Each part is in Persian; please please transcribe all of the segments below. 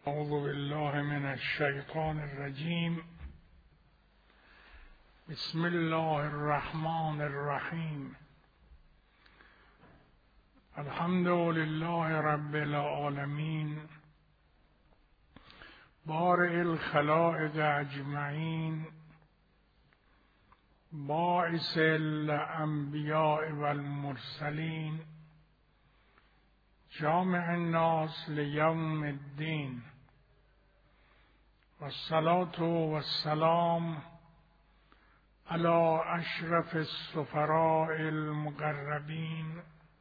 اعوذ بالله من الشیطان الرجیم. بسم الله الرحمن الرحیم. الحمد لله رب العالمین بارئ الخلائق اجمعین باعث الانبیاء والمرسلین جامع الناس لیوم الدین والصلاة والسلام علی اشرف السفراء المقربین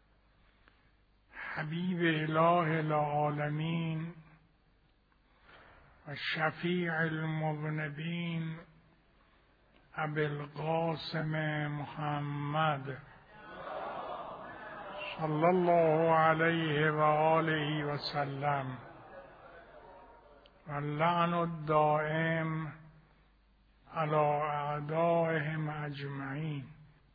حبیب اله العالمین و شفیع المذنبین ابی القاسم محمد صلی الله علیه و آله و سلم و اللعن الدائم علی اعدائهم اجمعین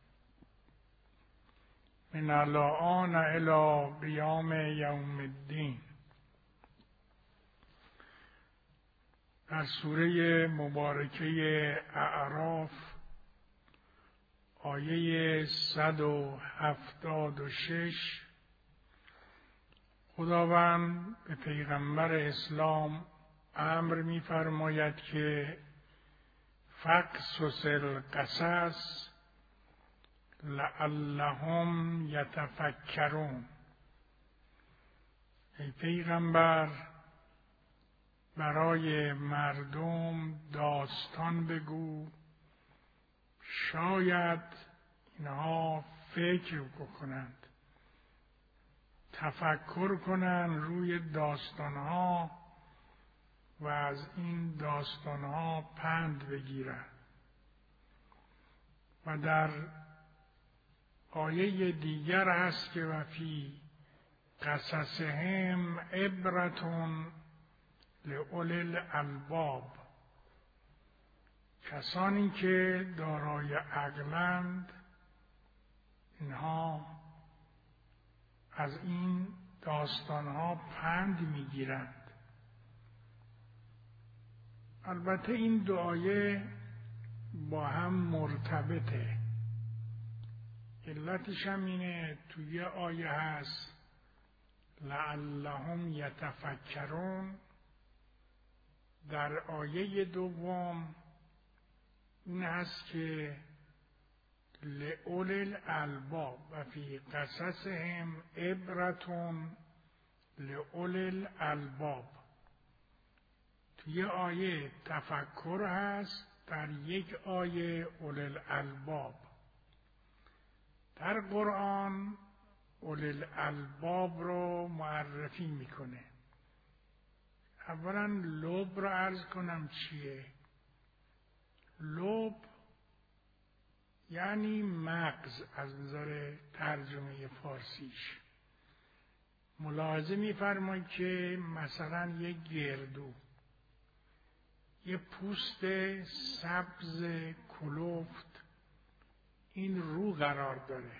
من الآن الی قیام یوم الدین. در سوره مبارکه اعراف آیه 176 خداوند به پیغمبر اسلام امر می‌فرماید که فقصص القصص لعلهم یتفکرون. ای پیغمبر برای مردم داستان بگو، شاید اینها فکر بکنند، تفکر کنند روی داستانها و از این داستانها پند بگیرند. و در آیه دیگر هست که وفی قصصهم عبرة لأولی الالباب. کسانی که دارای عقلند اینها از این داستانها پند میگیرند. البته این دو آیه با هم مرتبطه. علتش هم اینه توی آیه هست لعلهم یتفکرون، در آیه دوم این هست که لأولی الالباب و فی قصصهم عبرة لأولی الالباب. توی آیه تفکر هست، در یک آیه اولی الالباب. در قرآن اولی الالباب رو معرفی میکنه. اولا لب رو عرض کنم چیه. لب یعنی مغز از نظر ترجمه فارسیش. ملاحظه می‌فرمایید که مثلا یک گردو یه پوست سبز کلفت این رو قرار داره.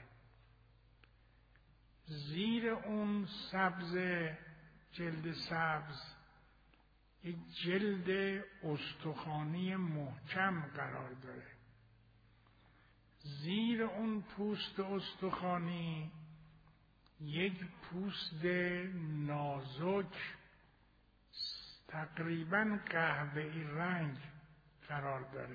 زیر اون سبز، جلد سبز، یک جلد استخوانی محکم قرار داره. زیر اون پوست استخوانی یک پوست نازک تقریباً قهوه‌ای رنگ قرار داره.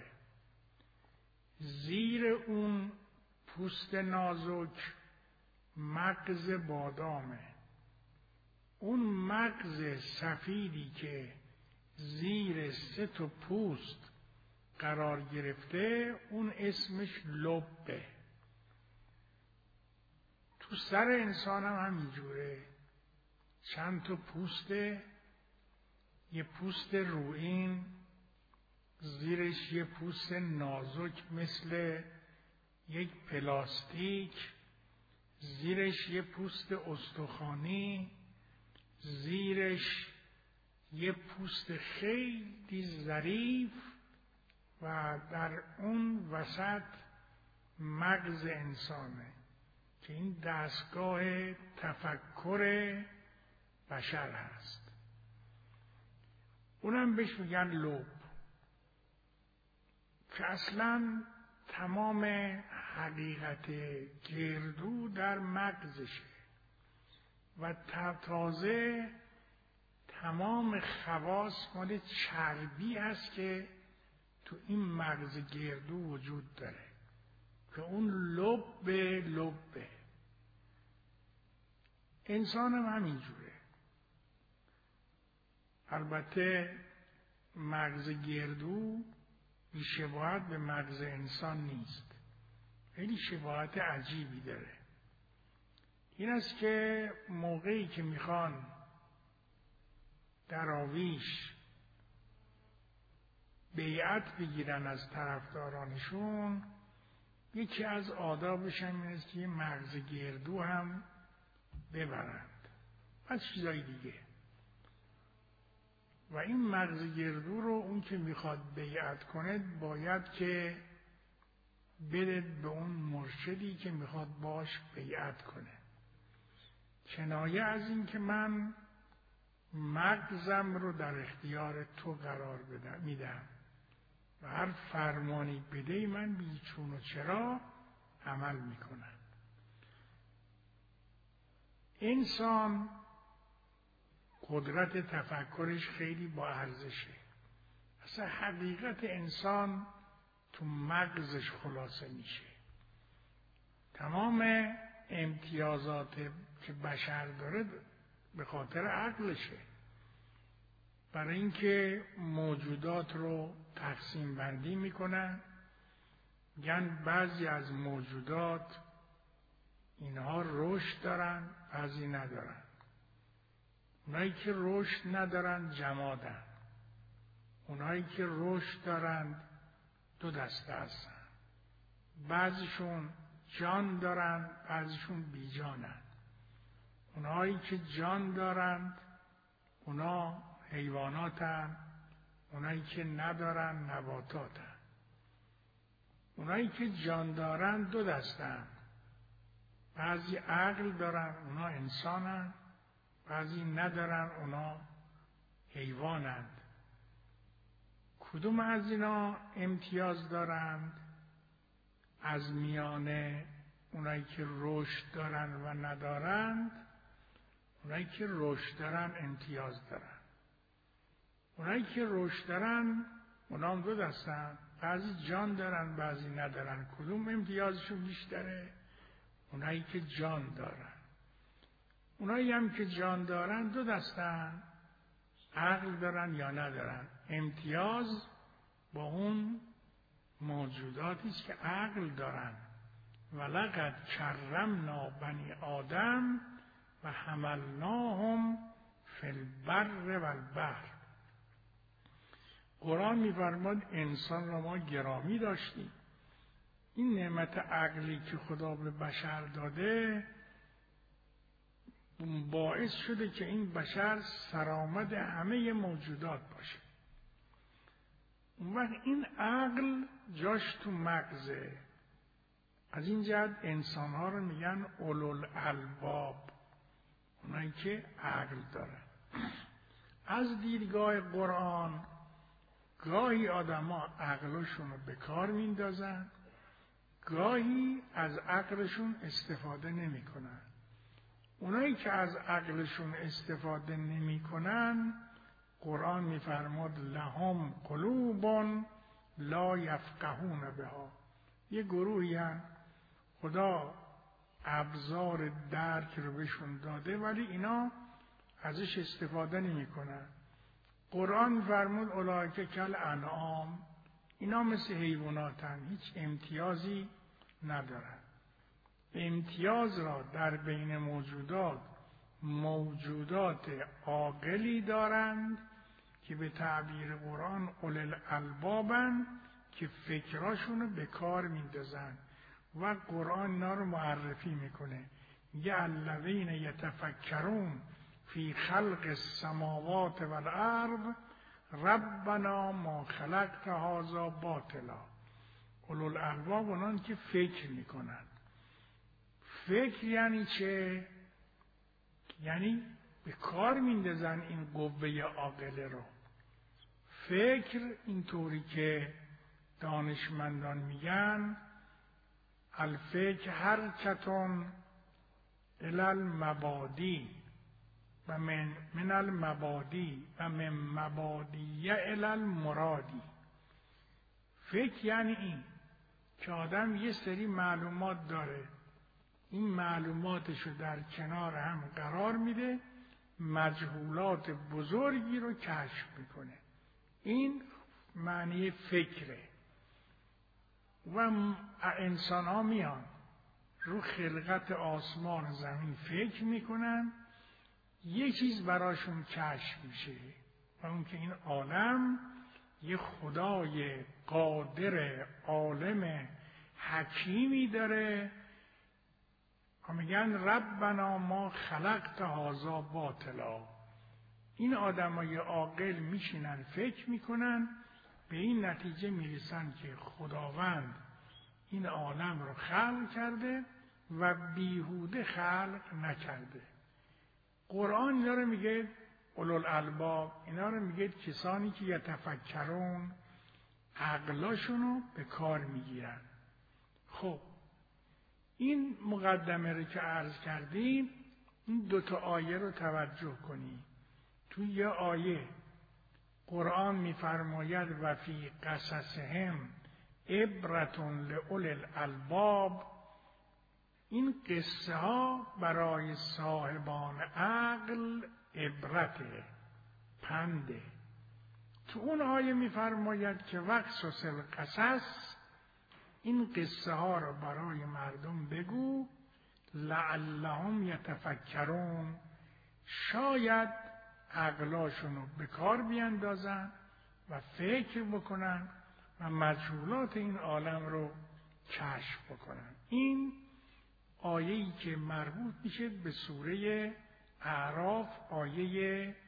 زیر اون پوست نازک مغز بادامه. اون مغز سفیدی که زیر 3 تا پوست قرار گرفته اون اسمش لبه. تو سر انسان هم همینجوره، چند تا پوسته، یه پوست روئین، زیرش یه پوست نازک مثل یک پلاستیک، زیرش یه پوست استخوانی، زیرش یه پوست خیلی ظریف و در اون وسط مغز انسانه که این دستگاه تفکر بشر هست. اونم بهش میگن لب، که اصلا تمام حقیقت گردو در مغزشه و تازه تمام خواص مال چربی هست که تو این مغز گردو وجود داره که اون لبه. انسان هم همینجوره. البته مغز گردو بی‌شباهت به مغز انسان نیست، خیلی شباهت عجیبی داره. این است که موقعی که میخوان دراویش بیعت بگیرن از طرفدارانشون، یکی از آدابش هم این است که مغز گردو هم ببرند و چیزای دیگه. و این مغز گردو رو اون که میخواد بیعت کنه باید که بده به اون مرشدی که میخواد باش بیعت کنه، کنایه از این که من مغزم رو در اختیار تو قرار میدم و هر فرمانی بده من بی چون و چرا عمل میکنم. انسان قدرت تفکرش خیلی با ارزشه. اصلا حقیقت انسان تو مغزش خلاصه میشه. تمام امتیازات که بشر داره به خاطر عقلشه. برای اینکه موجودات رو تقسیم بندی میکنن، میگن بعضی از موجودات اینها رشد دارن، بعضی ندارن. اونایی که رشد ندارن جمادن، اونایی که رشد دارن دو دسته هستن، بعضیشون جان دارن، بعضیشون بی جانن. اونایی که جان دارند اونا حیواناتن، اونایی که ندارن نباتاتن. اونایی که جان دارن دو دستن، بعضی عقل دارن اونا انسانن، بعضی ندارن اونا حیوانند. کدوم از اینا امتیاز دارند؟ از میان اونایی که رشد دارن و ندارند، اونایی که رشد دارن امتیاز دارن. اونایی که رشد دارن اونا هم دو دستن، بعضی جان دارن بعضی ندارن. کدوم امتیازشون بیشتره؟ اونایی که جان دارن. اونایی هم که جان دارن دو دستن، عقل دارن یا ندارن. امتیاز با اون موجوداتی است که عقل دارن. ولقد کرمنا بنی آدم و حملناهم فی البر و البحر. قرآن می‌فرماد انسان را ما گرامی داشتیم. این نعمت عقلی که خدا به بشر داده باعث شده که این بشر سرآمد همه موجودات باشه. اون وقت این عقل جاش تو مغزه. از این جهت انسان‌ها رو میگن اولوالالباب، اونایی که عقل دارن. از دیدگاه قرآن گاهی آدم‌ها عقلشون رو به کار میندازن، گاهی از عقلشون استفاده نمی‌کنن. اونایی که از عقلشون استفاده نمی‌کنن قرآن می‌فرماد لهم قلوب لا یفقهون بها. یه گروهی هستن خدا ابزار درک رو بهشون داده ولی اینا ازش استفاده نمی‌کنن. قرآن فرمود اولئک کالانعام، اینا مثل حیواناتن، هیچ امتیازی ندارن. امتیاز را در بین موجودات عاقلی دارند که به تعبیر قرآن اولوالالبابن، که فکراشون رو به کار میندازن و قرآن اینا رو معرفی میکنه. یه الذین یتفکرون فی خلق السماوات والارض ربنا ما خلقت هذا باطلا. اولوالالباب اونان که فکر میکنن. فکر یعنی چه؟ یعنی به کار میندازن این قوه عاقله رو. فکر اینطوری که دانشمندان میگن الفکر حرکتون الی المبادی و من المبادی و من مبادی الی المرادی. فکر یعنی این که آدم یه سری معلومات داره، این معلوماتشو در کنار هم قرار میده، مجهولات بزرگی رو کشف میکنه. این معنی فکره. و انسان ها میان رو خلقت آسمان و زمین فکر میکنن، یه چیز براشون کشف میشه و اون که این عالم یه خدای قادر عالم حکیمی داره و میگن ربنا ما خلقت هذا باطلا. این آدمای عاقل میشینن فکر میکنن، به این نتیجه میرسن که خداوند این عالم رو خلق کرده و بیهوده خلق نکرده. قرآن اینا رو میگه اولوالالباب، اینا رو میگه کسانی که یتفکرون، عقلاشونو به کار میگیرن. خب این مقدمه رو که عرض کردیم، این دوتا آیه رو توجه کنید. تو یه آیه قرآن میفرماید و فی قصصهم عبرتون لأولی الالباب، این قصه ها برای صاحبان عقل عبرته، پنده. تو اون آیه میفرماید که وقصص القصص، این قصه ها رو برای مردم بگو لعلهم یتفکرون، شاید عقلاشون رو به کار بیندازن و فکر بکنن و مجهولات این عالم رو کشف بکنن. این آیه‌ای که مربوط میشه به سوره اعراف، آیه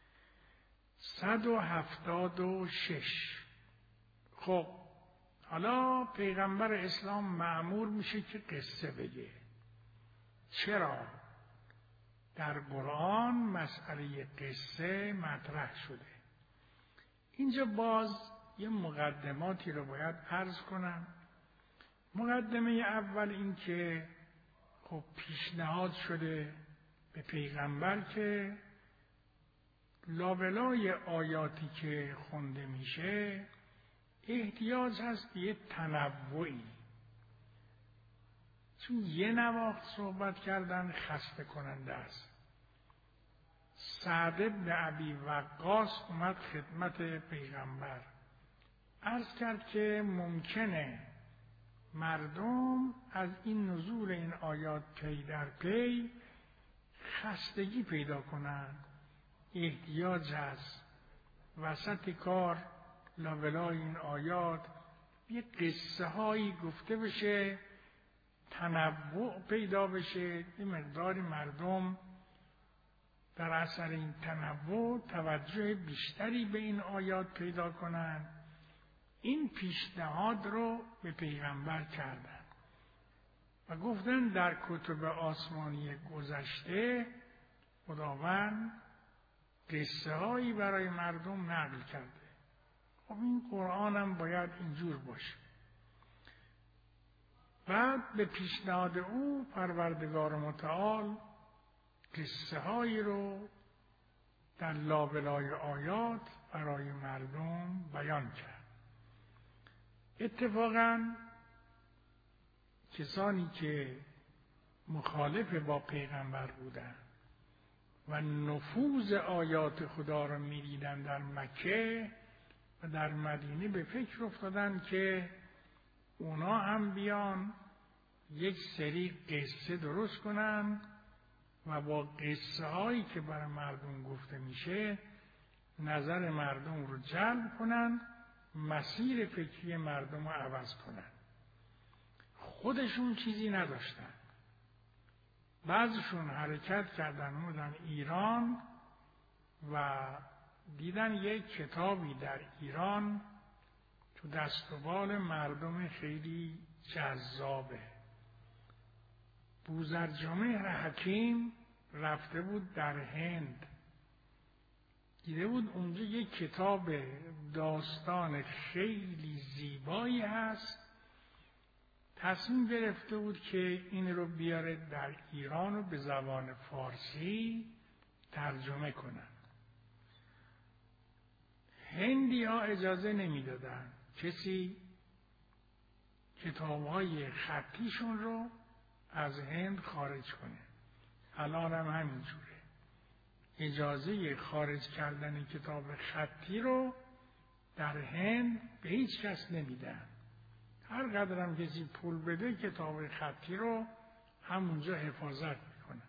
176. خب حالا پیغمبر اسلام مأمور میشه که قصه بگه. چرا؟ در قرآن مسئله قصه مطرح شده. اینجا باز یه مقدماتی رو باید عرض کنم. مقدمه اول این که خب پیشنهاد شده به پیغمبر که لابلای آیاتی که خونده میشه احتیاج هست به یه تنوعی، چون یه نواخت صحبت کردن خسته کننده است. سعد بن ابی وقاص اومد خدمت پیغمبر، عرض کرد که ممکنه مردم از این نزول این آیات پی در پی خستگی پیدا کنند. احتیاج هست وسط کار لابلای این آیات یه قصه هایی گفته بشه، تنوع پیدا بشه، یه مقداری مردم در اثر این تنوع توجه بیشتری به این آیات پیدا کنند. این پیشنهاد رو به پیغمبر کردن و گفتن در کتب آسمانی گذشته خداوند قصه هایی برای مردم نقل کرده. خب این قرآن هم باید اینجور باشه. بعد به پیشنهاد او پروردگار متعال قصه هایی رو در لابلای آیات برای مردم بیان کرد. اتفاقاً کسانی که مخالف با پیغمبر بودند و نفوذ آیات خدا را می‌دیدند در مکه و در مدینه، به فکر افتادن که اونا هم بیان یک سری قصه درست کنن و با قصه هایی که برای مردم گفته میشه نظر مردم رو جلب کنن، مسیر فکری مردم رو عوض کنن. خودشون چیزی نداشتن. بعضشون حرکت کردن اومدن ایران و دیدن یک کتابی در ایران تو دست و بال مردم خیلی جذابه. بوذرجمهر حکیم رفته بود در هند، دیده بود اونجا یک کتاب داستان خیلی زیبایی هست، تصمیم گرفته بود که این رو بیاره در ایران و به زبان فارسی ترجمه کنن. هندی ها اجازه نمیدادن کسی کتاب‌های خطیشون رو از هند خارج کنه. الان هم همینجوره. اجازه خارج کردن کتاب خطی رو در هند به هیچ کس نمیدن. هر قدر هم کسی پول بده کتاب خطی رو همونجا حفاظت میکنن.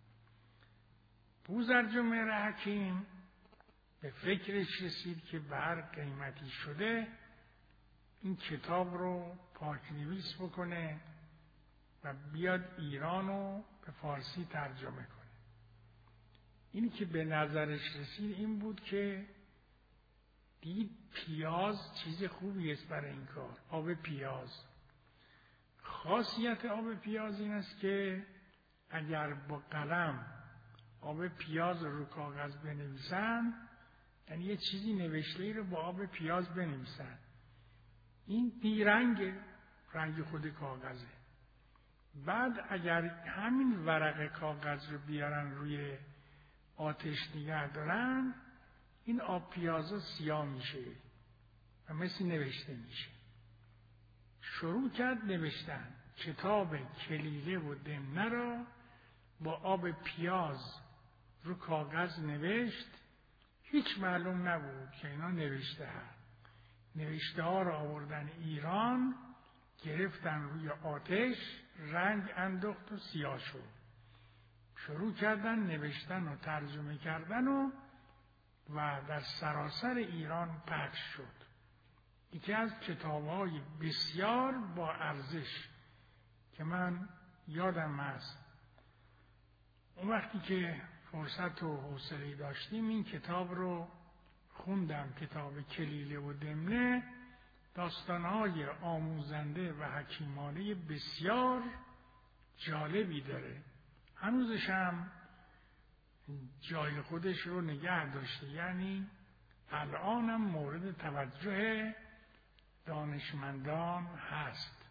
بوزرجمهر حکیم به فکرش رسید که به هر قیمتی شده این کتاب رو پاک‌نویس بکنه و بیاد ایران رو به فارسی ترجمه کنه. اینی که به نظرش رسید این بود که دید پیاز چیز خوبی است برای این کار. آب پیاز. خاصیت آب پیاز این است که اگر با قلم آب پیاز رو کاغذ بنویسن، یعنی یه چیزی نوشته‌ای رو با آب پیاز بنویسن، این بیرنگ رنگ خود کاغذه. بعد اگر همین ورق کاغذ رو بیارن روی آتش نگه دارن، این آب پیازا سیاه میشه و مثل نوشته میشه. شروع کرد نوشتن. کتاب کلیله و دمنه را با آب پیاز رو کاغذ نوشت. هیچ معلوم نبود که اینا نوشته ها. نوشته ها را آوردن ایران، گرفتن روی آتش، رنگ انداخت و سیاه شد. شروع کردن نوشتن و ترجمه کردن و در سراسر ایران پخش شد. یکی از کتاب‌های بسیار با ارزش که من یادم هست اون وقتی که فرصت و حوصله داشتیم این کتاب رو خوندم. کتاب کلیله و دمنه داستان‌های آموزنده و حکیمانه بسیار جالبی داره. هنوزش هم جای خودش رو نگه داشته، یعنی الانم مورد توجه دانشمندان هست.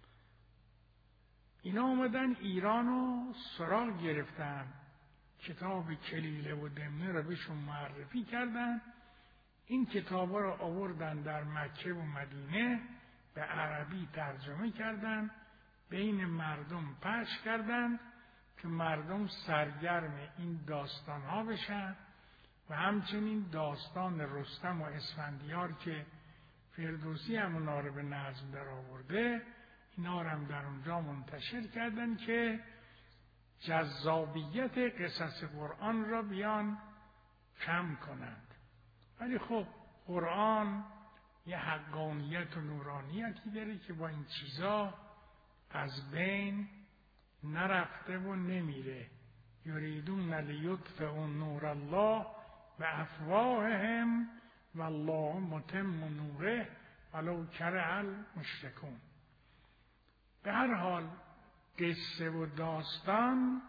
اینا آمدن ایران و سراغ گرفتن، کتاب کلیله و دمنه رو بهشون معرفی کردن. این کتابا رو آوردن در مکه و مدینه به عربی ترجمه کردن، بین مردم پخش کردن که مردم سرگرم این داستان ها بشن و همچنین داستان رستم و اسفندیار که فردوسی هم اونا رو به نظم در آورده، اینا رو هم در اونجا منتشر کردن که جذابیت قصص قرآن را بیان کم کنند. ولی خب قرآن یه حقانیت و نورانیتی داره که با این چیزا از بین نرفته و نمیره. یریدون لیطفئوا نور الله بافواههم والله متم نوره ولو کره المشرکون. به هر حال قصه و داستان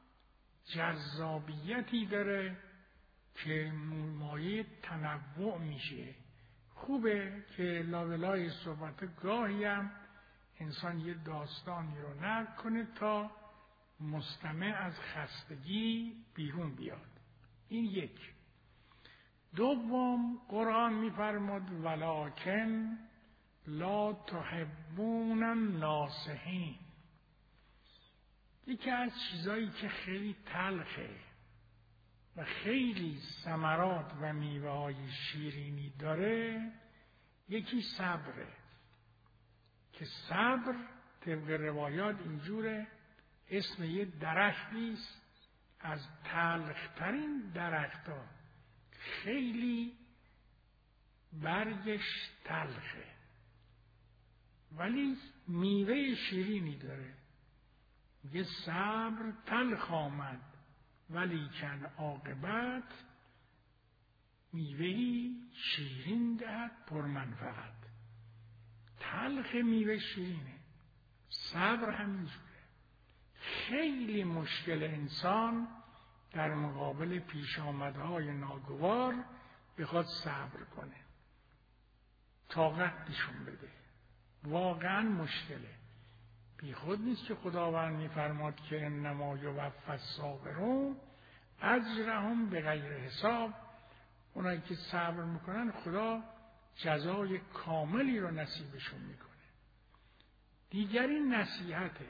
جذابیتی داره که مایه تنوع میشه. خوبه که لابلای صحبت گاهی هم انسان یه داستانی رو نقل کنه تا مستمع از خستگی بیرون بیاد. این یک. دوم قرآن میفرماد ولکن لا تحبون الناصحین. یکی از چیزایی که خیلی تلخه و خیلی ثمرات و میوه‌های شیرینی داره، یکی صبره. که صبر طبق روایات اینجوره، اسم یه درختی است از تلخترین درخت‌ها، خیلی برگش تلخه ولی میوه شیرینی داره. یه صبر تلخ آمد ولی کن عاقبت میوهی شیرین دهد پرمنفعت. تلخ میوه شیرینه، صبر همینجوره. خیلی مشکل انسان در مقابل پیش آمدهای ناگوار بخواد صبر کنه. طاقت نشون بده. واقعا مشکله. بی خود نیست که خداوند می‌فرماد که انما یوفی الصابرون اجرهم بغیر حساب. اونایی که صبر میکنن خدا جزای کاملی رو نصیبشون میکنه. دیگری نصیحته.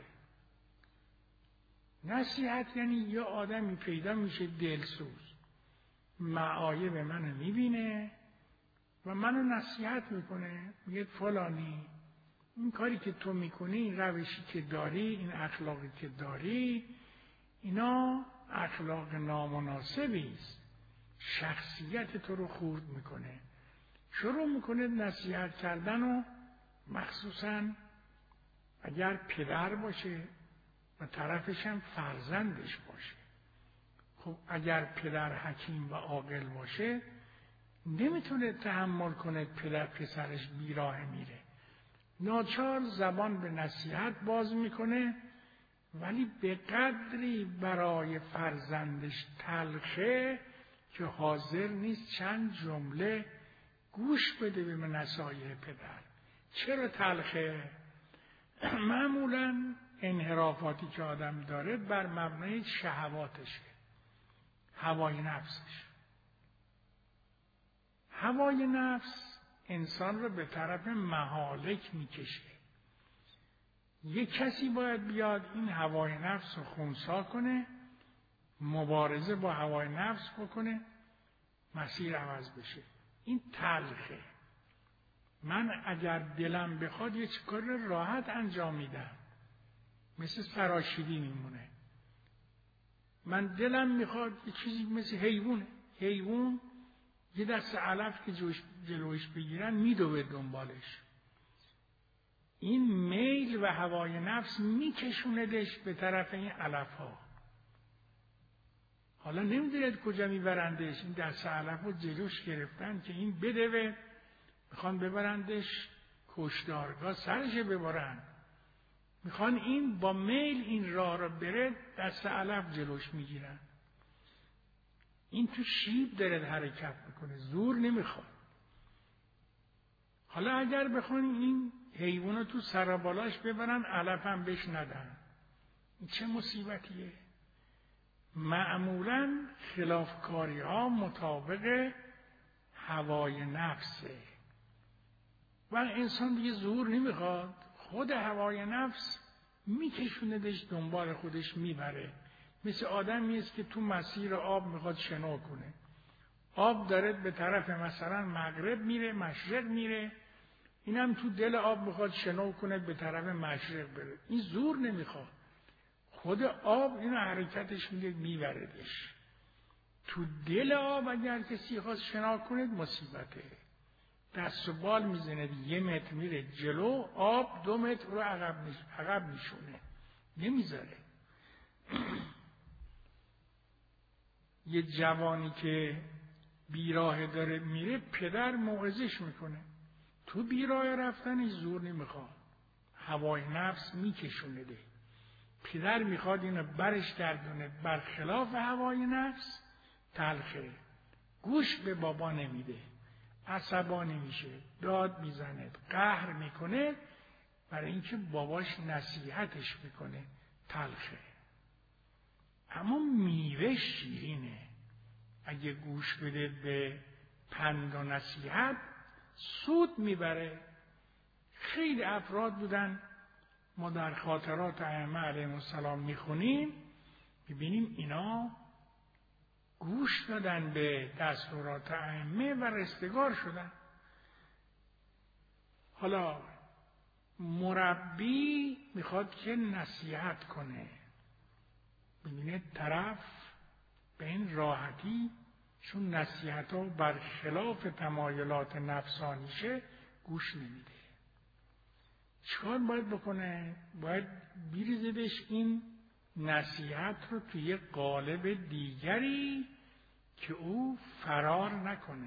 نصیحت یعنی یه آدمی پیدا میشه دلسوز، معایب منو میبینه و منو نصیحت میکنه، میگه فلانی این کاری که تو میکنی، این روشی که داری، این اخلاقی که داری، اینا اخلاق نامناسبی است، شخصیت تو رو خورد میکنه. شروع میکنه نصیحت کردن و مخصوصاً اگر پدر باشه و طرفش هم فرزندش باشه. خب اگر پدر حکیم و عاقل باشه نمیتونه تحمل کنه پدر پسرش بیراه میره، ناچار زبان به نصیحت باز میکنه، ولی به قدری برای فرزندش تلخه که حاضر نیست چند جمله گوش بده به نصایح پدر. چرا تلخه؟ معمولاً انحرافاتی که آدم داره بر مبنای شهواتشه، هوای نفسش. هوای نفس انسان رو به طرف مهالک میکشه. یک کسی باید بیاد این هوای نفس رو خنثی کنه، مبارزه با هوای نفس بکنه، مسیر عوض بشه. این تلخه. من اگر دلم بخواد یه کار راحت انجام میدم، مثل سراشیدی میمونه. من دلم میخواد یه چیزی مثل حیوان یه دست علف که جلوش بگیرن میدوه دنبالش. این میل و هوای نفس میکشوندش به طرف این علف ها. حالا نمیدونید کجا میبرندش. این دست علف رو جلوش گرفتن که این بدوه، میخوان ببرندش کشتارگاه سرش ببرن. میخوان این با میل این راه رو بره، دست علف جلوش میگیرن. این تو شیب داره حرکت میکنه، زور نمیخواد. حالا اگر بخوان این حیوان رو تو سربالاش ببرن، علف هم بهش ندن، این چه مصیبتیه؟ معمولاً خلافکاری ها مطابق هوای نفسه و انسان دیگه زور نمیخواد، خود هوای نفس میکشوندش دنبال خودش میبره. مثل آدمی است که تو مسیر آب میخواد شنا کنه، آب داره به طرف مثلا مغرب میره، مشرق میره، اینم تو دل آب میخواد شنا کنه به طرف مشرق بره. این زور نمیخواد، خود آب اینو حرکتش میده میبردش. تو دل آب اگر کسی خواست شنا کنه مصیبته، دست و بال میزنه، 1 متر میره جلو، آب 2 متر رو عقب میشونه، نمیذاره. یه جوانی که بیراه داره میره، پدر موعظش میکنه، تو بیراه رفتن زور نمیخواد، هوای نفس میکشونه ده. پدر میخواد اینو برش گردونه برخلاف هوای نفس، تلخه، گوش به بابا نمیده، عصبانی میشه، داد میزنه، قهر میکنه، برای اینکه باباش نصیحتش میکنه، تلخه. اما میوه شیرینه. اگه گوش بده به پند و نصیحت سود میبره. خیلی افراد بودن، ما در خاطرات ائمه علیهم السلام میخونیم، میبینیم اینا گوش دادن به دستورات ائمه و رستگار شدن. حالا مربی میخواد که نصیحت کنه، ببینه طرف به این راحتی، چون نصیحت ها برخلاف تمایلات نفسانیشه، گوش نمیده. چیکار باید بکنه؟ باید بریزدش این نصیحت رو توی قالب دیگری که او فرار نکنه.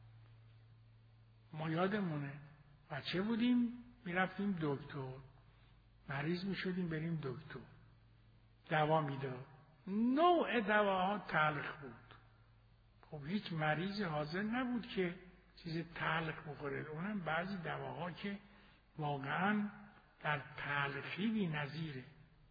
ما یادمونه بچه بودیم میرفتیم دکتر، مریض میشدیم بریم دکتر، دوا میداد، نوع دواها تلخ بود. خب هیچ مریض حاضر نبود که چیز تلخ بخوره. اونم بعضی دواها که واقعا در تلخی بی‌نظیره.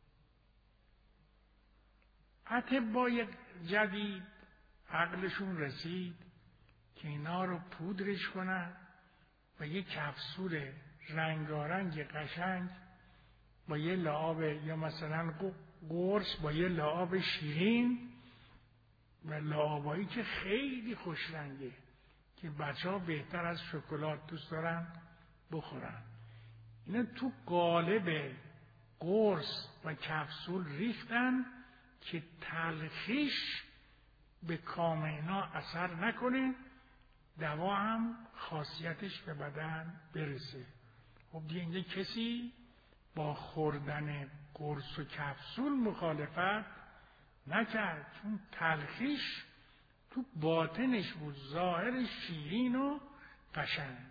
اطبای جدید عقلشون رسید که اینا رو پودرش کنن و یه کپسول رنگارنگ قشنگ با یه لعاب یا مثلا قرص با یه لعاب شیرین و لعابایی که خیلی خوش رنگه که بچه‌ها بهتر از شکلات دوست دارن بخورن، اینا تو قالب قرص و کپسول ریختن که تلخیش به کام اینا اثر نکنه، دوا هم خاصیتش به بدن برسه. خب دیگه اینجا کسی با خوردن قرص و کپسول مخالفت نکرد، چون تلخیش تو باطنش بود، ظاهرش شیرین و قشنگ.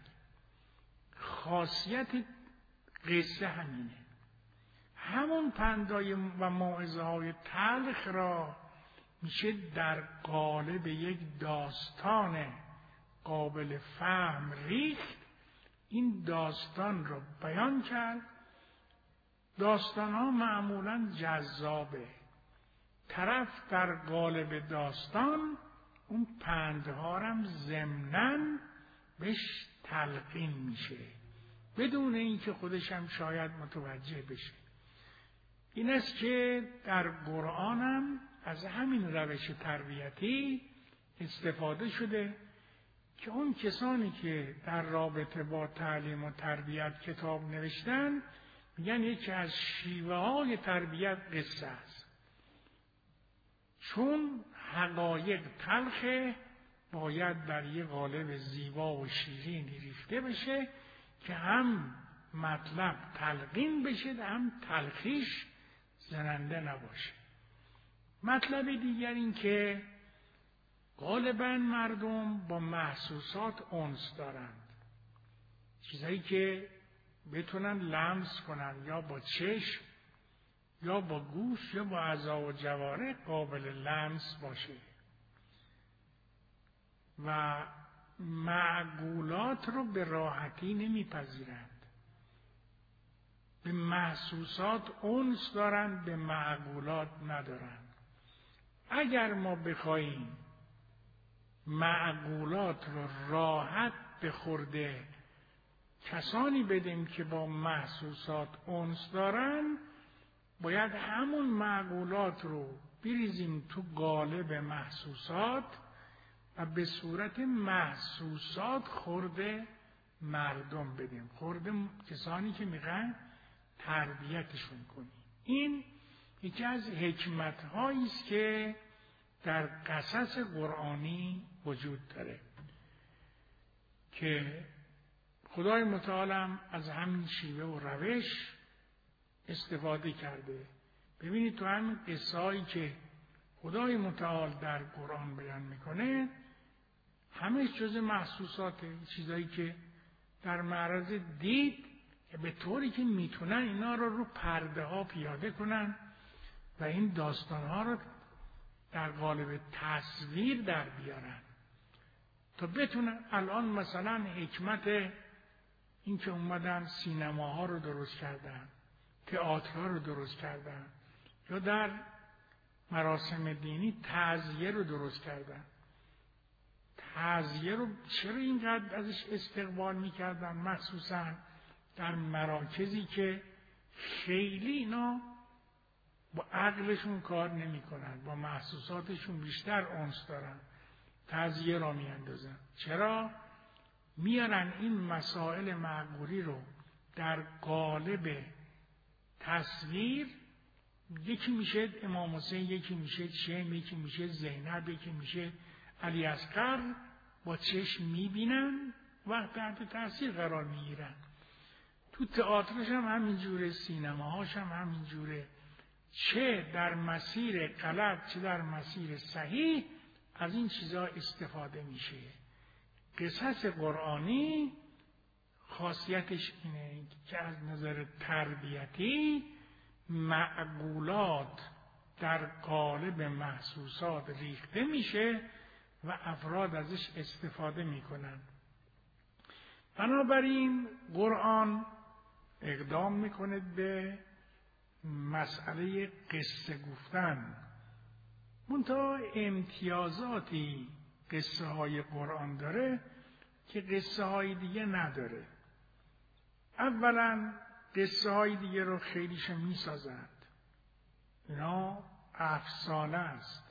خاصیت قصه همینه. همون پندای و موعظه های تلخ را میشه در قالب یک داستان قابل فهم ریخت، این داستان را بیان کرد. داستان ها معمولاً جذابه، طرف در قالب داستان اون پندها هم ضمناً بهش تلقین میشه بدون اینکه خودش هم شاید متوجه بشه. این است که در قرآن هم از همین روش تربیتی استفاده شده که اون کسانی که در رابطه با تعلیم و تربیت کتاب نوشتن میگن یکی از شیوه های تربیت قصه است، چون حقایق تلخه باید در یک قالب زیبا و شیرینی ریخته بشه که هم مطلب تلقین بشه و هم تلخیش زننده نباشه. مطلب دیگر این که غالباً مردم با محسوسات انس دارند، چیزایی که بتونن لمس کنن، یا با چشم یا با گوش یا با اعضا و جوارح قابل لمس باشه و معقولات رو به راحتی نمیپذیرند. به محسوسات انس دارند، به معقولات ندارند. اگر ما بخوایم معقولات رو راحت به خورده کسانی بدیم که با محسوسات انس دارن، باید همون معقولات رو بریزیم تو قالب محسوسات و به صورت محسوسات خورده مردم بدیم، خورده کسانی که میخواین تربیتشون کنیم. این یکی از حکمت‌هایی است که در قصص قرآنی وجود داره که خدای متعال از همین شیوه و روش استفاده کرده. ببینید تو همین قصه‌هایی که خدای متعال در قرآن بیان میکنه همه جز محسوساته، چیزایی که در معرض دید که به طوری که میتونن اینا رو پرده ها پیاده کنن و این داستان ها رو در قالب تصویر در بیارن تا بتونن. الان مثلا حکمت این که اومدن سینماها رو درست کردن، تئاترها رو درست کردن، یا در مراسم دینی تعزیه رو درست کردن. تعزیه رو چرا اینقدر ازش استقبال میکردن؟ مخصوصا در مراکزی که خیلی اینا با عقلشون کار نمیکنن، با محسوساتشون بیشتر انس دارن، تعزیه را میاندازن. چرا؟ میارن این مسائل معقولی رو در قالب تصویر، یکی میشه امام حسین، یکی میشه شیم، یکی میشه زینب، یکی میشه علی اصغر، با چشم میبینن و تحت تاثیر قرار میگیرن. تو تئاترش هم همینجوره، سینماهاش هم همینجوره، چه در مسیر غلط چه در مسیر صحیح از این چیزا استفاده میشه. قصص قرآنی خاصیتش اینه که از نظر تربیتی معقولات در قالب محسوسات ریخته میشه و افراد ازش استفاده میکنن. بنابراین قرآن اقدام میکنه به مسئله قصه گفتن. منتها امتیازاتی قصه های قرآن داره که قصه های دیگه نداره. اولا قصه های دیگه رو خیلیش میسازند، اینا افسانه است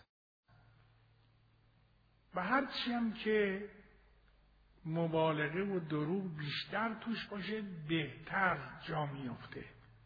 و هرچی هم که مبالغه و دروغ بیشتر توش باشه بهتر جا میفته.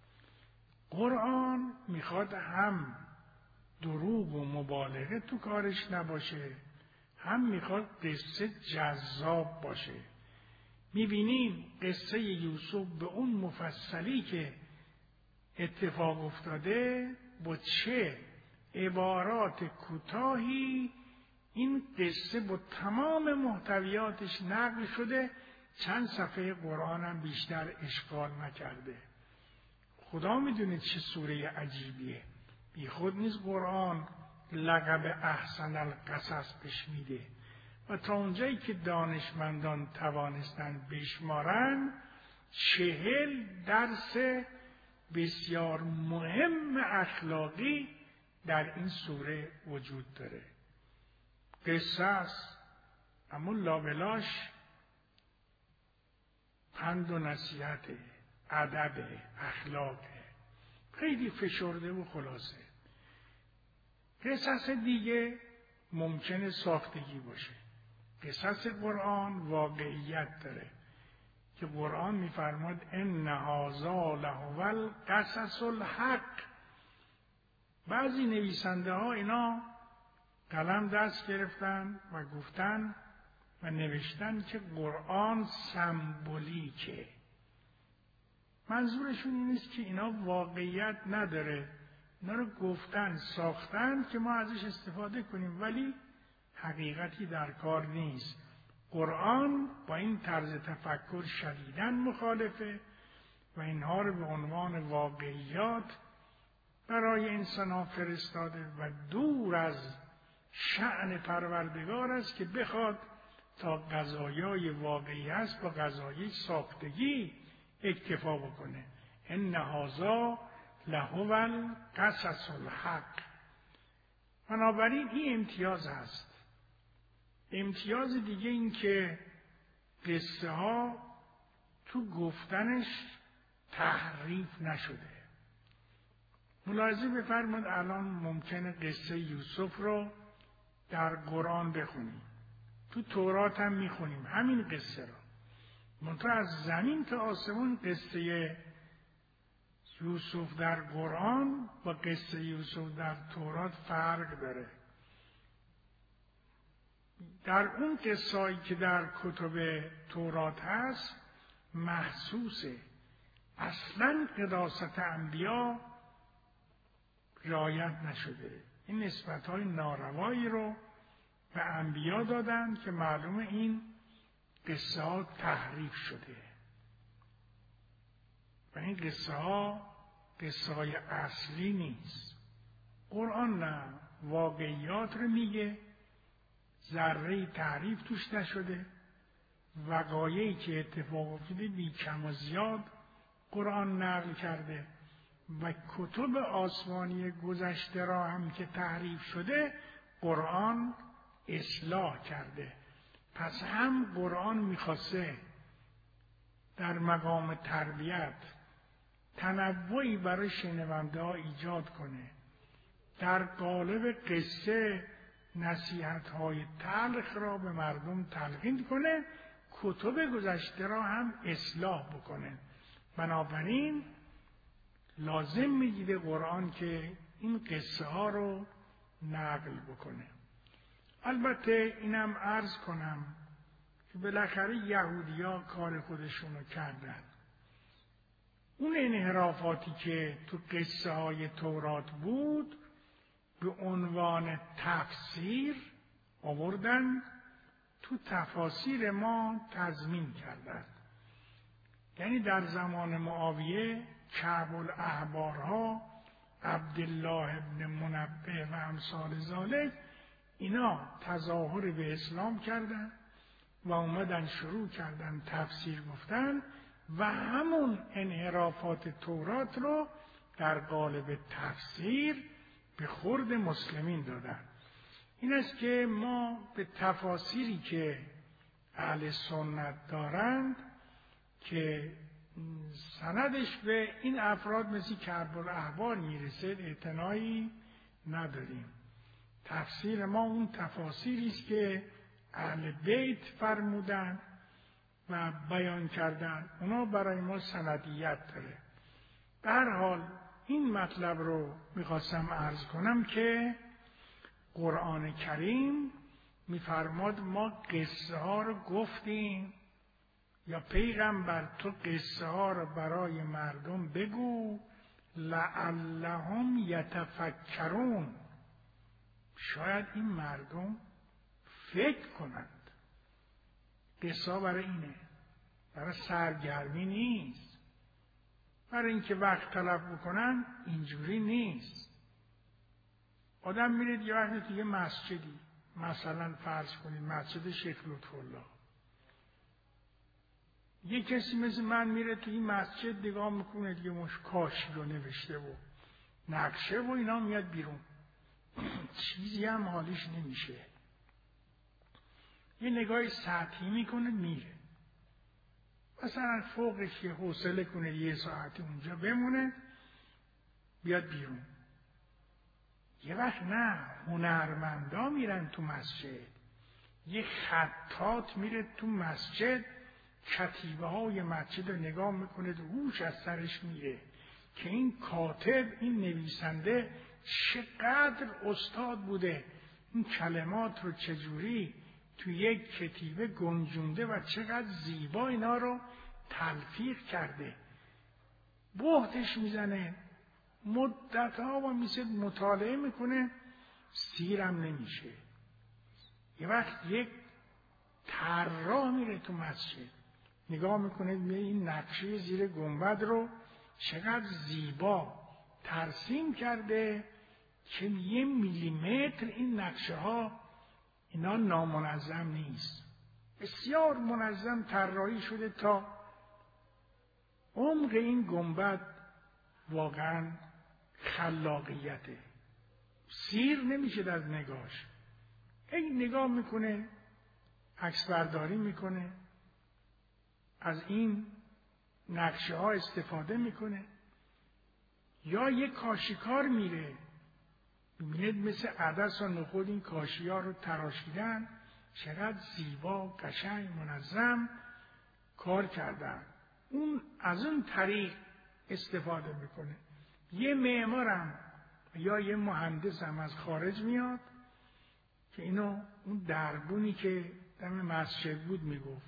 قرآن میخواد هم دروغ و مبالغه تو کارش نباشه، هم میخواد قصه جذاب باشه. میبینیم قصه یوسف به اون مفصلی که اتفاق افتاده با چه عبارات کوتاهی این قصه با تمام محتویاتش نقل شده، چند صفحه قرآن هم بیشتر اشغال نکرده. خدا میدونه چه سوره عجیبیه. بی خود نیست قرآن لقب احسن القصص بهش میده و تا اونجایی که دانشمندان توانستن بشمارن 40 درس بسیار مهم اخلاقی در این سوره وجود داره. قصه است اما لابلاش پند و نصیحت، ادب، اخلاق، خیلی فشرده و خلاصه. قصص دیگه ممکنه ساختگی باشه. قصص قرآن واقعیت داره که قرآن میفرماد ان هذا لهو القصص الحق. بعضی نویسنده ها اینا قلم دست گرفتن و گفتن و نوشتن که قرآن سمبولیکه. منظورشون این است که اینا واقعیت نداره، اینا رو گفتن ساختن که ما ازش استفاده کنیم، ولی حقیقتی در کار نیست. قرآن با این طرز تفکر شدیداً مخالفه و اینها رو به عنوان واقعیات برای انسان‌ها فرستاده و دور از شأن پروردگار است که بخواد تا قضایای واقعی است با قضایای ساختگی اکتفا بکنه. ان هذا لهو القصص الحق. بنابراین این امتیاز هست. امتیاز دیگه این که قصه ها تو گفتنش تحریف نشده. ملاحظه بفرمایید الان ممکنه قصه یوسف رو در قرآن بخونیم، تو تورات هم میخونیم همین قصه رو، منتها از زمین تا آسمون قصه یوسف در قرآن با قصه یوسف در تورات فرق داره. در اون قصه‌ای که در کتب تورات هست محسوسه، اصلاً قداست انبیا رعایت نشده. این نسبت‌های ناروایی رو به انبیا دادن که معلومه این قصه ها تحریف شده و این قصه های اصلی نیست. قرآن نه، واقعیات رو میگه، ذره تحریف توش نشده، وقایعی که اتفاق افتاده بی کم و زیاد قرآن نقل کرده و کتب آسمانی گذشته را هم که تحریف شده قرآن اصلاح کرده. پس هم قرآن میخواسته در مقام تربیت تنوعی برای شنونده ها ایجاد کنه، در قالب قصه نصیحت های تلخ را به مردم تلقین کنه، کتب گذشته را هم اصلاح بکنه. بنابراین لازم میگیره قرآن که این قصه ها رو نقل بکنه. البته اینم عرض کنم که بالاخره یهودی‌ها کار خودشونو کردن. اون انحرافاتی که تو قصه های تورات بود به عنوان تفسیر آوردن تو تفاسیر ما تضمین کردن. یعنی در زمان معاویه کعب الاحبارها، عبدالله ابن منبه و امثال ذالک اینا تظاهر به اسلام کردن و اومدن شروع کردن تفسیر گفتن و همون انحرافات تورات رو در قالب تفسیر به خورد مسلمین دادن. این است که ما به تفاسیری که اهل سنت دارند که سندش به این افراد مثل کعب الاحبار میرسه اعتنایی نداریم. تفسیر ما اون تفاسیری است که اهل بیت فرمودن و بیان کردن، اونا برای ما سندیت داره. به هر حال این مطلب رو میخواستم عرض کنم که قرآن کریم میفرماد ما قصه ها رو گفتیم، یا پیغمبر تو قصه ها رو برای مردم بگو لعلهم یتفکرون، شاید این مردم فکر کنند. قصه ها برای اینه، برای سرگرمی نیست، برای اینکه وقت تلف بکنن. اینجوری نیست. آدم میره یه وقتی توی مسجدی، مثلا فرض کنید مسجد شیخ لطف‌الله، یه کسی مثل من میره توی مسجد نگاه میکنه دیگه مش کاشی رو نوشته و نقشه و اینا، میاد بیرون چیزی هم حالیش نمیشه، یه نگاه سطحی میکنه میره. مثلا فوقش که حوصله کنه یه ساعت اونجا بمونه بیاد بیرون. یه وقت نه، هنرمندا میرن تو مسجد، یه خطاط میره تو مسجد کتیبه های مسجد رو نگاه میکنه، روش از سرش میره که این کاتب، این نویسنده چقدر استاد بوده، این کلمات رو چجوری تو یک کتیبه گنجونده و چقدر زیبا اینا رو تلفیق کرده. بهتش میزنه، مدت‌ها و میشه مطالعه میکنه، سیرم نمیشه. یه وقت یک طراح میره تو مسجد نگاه میکنه این نقشه زیر گنبد رو چقدر زیبا ترسیم کرده که 1 میلیمتر این نقشه ها اینا نامنظم نیست، بسیار منظم طراحی شده تا عمق این گنبد واقعا خلاقیته، سیر نمیشه از نگاهش. این نگاه میکنه، عکس برداری میکنه، از این نقشه ها استفاده میکنه. یا یک کاشیکار میره میبینید مثل عدس و نخود این کاشی ها رو تراشیدن، چقدر زیبا قشنگ منظم کار کردن. اون از اون طریق استفاده میکنه. یه معمارم یا یه مهندسم از خارج میاد که اینو اون دربونی که دم مسجد بود میگفت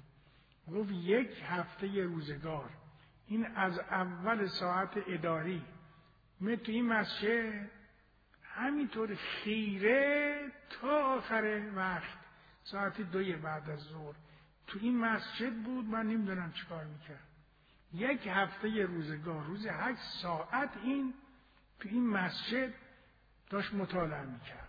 1 هفته ی روزگار این از اول ساعت اداری می تو این مسجد همینطور خیره تا آخر وقت ساعت 2 بعد از ظهر تو این مسجد بود. من نمیدونم چیکار میکرد. 1 هفته ی روزگار روز 8 ساعت این تو این مسجد داشت مطالعه میکرد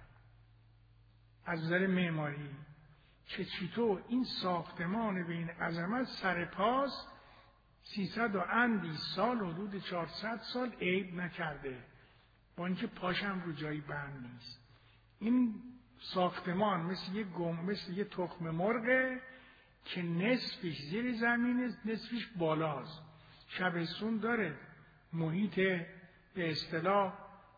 از نظر معماری که چطور این ساختمان به این عظمت سر پاس 300 و اندی سال، حدود 400 سال عیب نکرده، با اینکه پاشم رو جایی بند نیست. این ساختمان مثل یه تخم مرغه که نصفش زیر زمینه، نصفش بالاست، شبستون داره، محیط به اصطلاح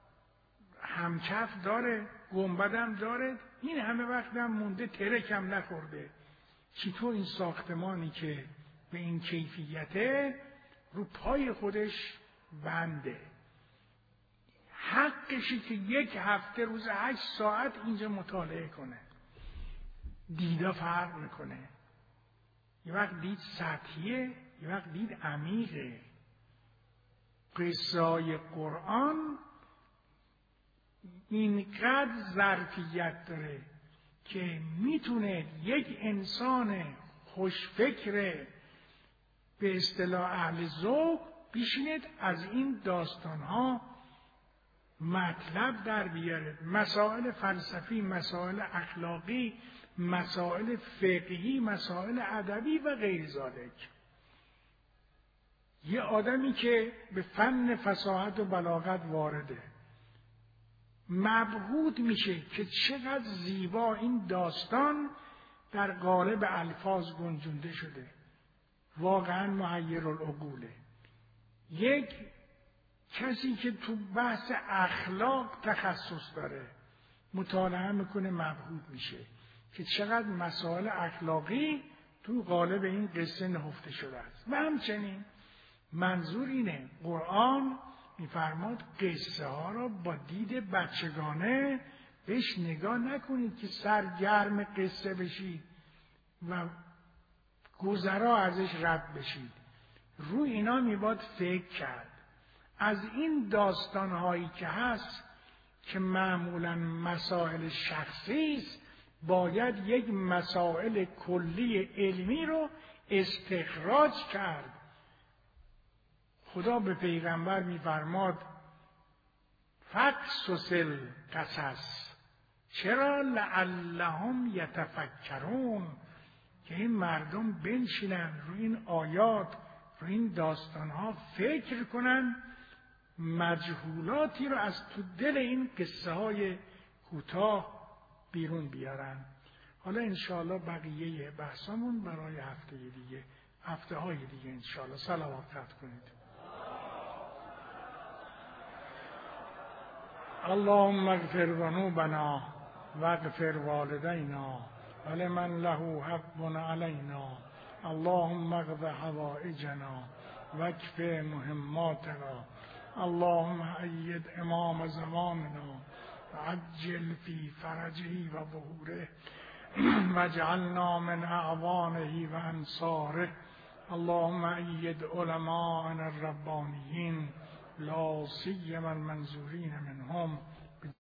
همکف داره، گنبدم داره، این همه وقت هم مونده، ترکم نخورده. چطور این ساختمانی که به این کیفیته رو پای خودش بنده، حقشی که 1 هفته روز 8 ساعت اینجا مطالعه کنه. دیدا فرق میکنه، یه وقت دید سطحیه، یه وقت دید عمیقه. قصه‌های قرآن اینقدر ظرفیت داره که میتونه یک انسان خوشفکر به اصطلاح اهل ذوق بشینید از این داستانها مطلب در بیاره، مسائل فلسفی، مسائل اخلاقی، مسائل فقهی، مسائل ادبی و غیر ذالک. یه آدمی که به فن فصاحت و بلاغت وارده مبهوت میشه که چقدر زیبا این داستان در قالب الفاظ گنجونده شده، واقعا محیرالعقوله. یک کسی که تو بحث اخلاق تخصص داره مطالعه میکنه مبهوت میشه که چقدر مسائل اخلاقی تو قالب این قصه نهفته شده است. و همچنین منظور اینه قرآن میفرماد قصه ها را با دید بچگانه بهش نگاه نکنید که سرگرم قصه بشید و گذرا ازش رد بشید. روی اینا میباد فکر کرد. از این داستانهایی که هست که معمولا مسائل شخصی است، باید یک مسائل کلی علمی رو استخراج کرد. خدا به پیغمبر میفرماد فقصص القصص، چرا؟ لعلهم یتفکرون، که این مردم بنشینن روی این آیات، روی این داستانها فکر کنن، مجهولاتی رو از تو دل این قصه های کوتاه بیرون بیارن. حالا انشاءالله بقیه بحثمون برای هفته های دیگه انشاءالله. صلوات کنید. اللهم اغفر ذنوبنا واغفر والدینا ولمن له حق علینا. اللهم اقض حوائجنا واکف مهماتنا. اللهم أيد امام زماننا وعجل في فرجه وظهوره واجعلنا من اعوانه وانصاره. اللهم أيد علماءنا الربانيين لا سيما المنظورين منهم